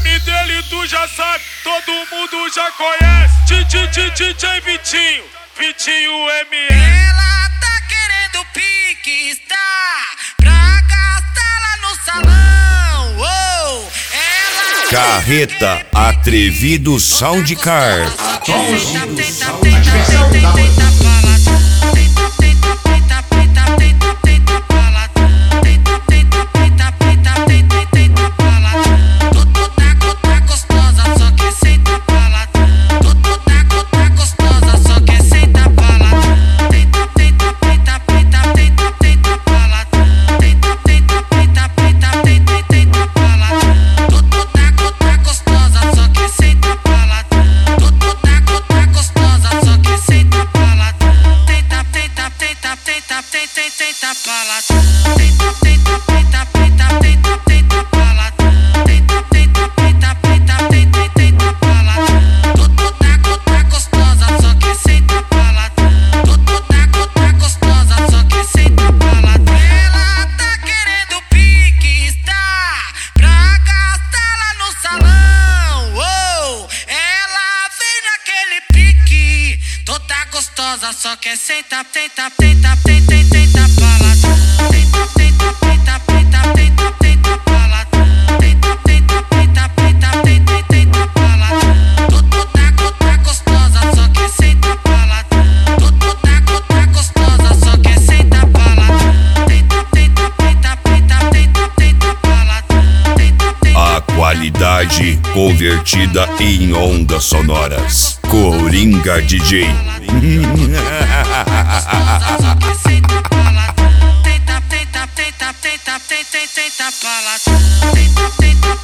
nome dele tu já sabe, todo mundo já conhece. DJ Vitinho, Vitinho MS. Ela tá querendo pique, está pra gastar lá no salão. Oh, ela Carreta Atrevido Soundcar. Só quer sentar, tenta, tenta, tenta, tenta, paladão. Tenta, tenta, tenta, tenta, tenta, tenta, paladão. Tenta, tenta, tenta, tenta, tenta, tenta, paladão. Tá gostosa, só quer sentar, paladão. Tá gostosa, só quer sentar, paladão. Tenta, tenta, tenta, tenta, tenta, tenta, paladão. A qualidade convertida em ondas sonoras. Coringa DJ. Tenta, tenta, tenta, tenta, tenta, tenta, paladão.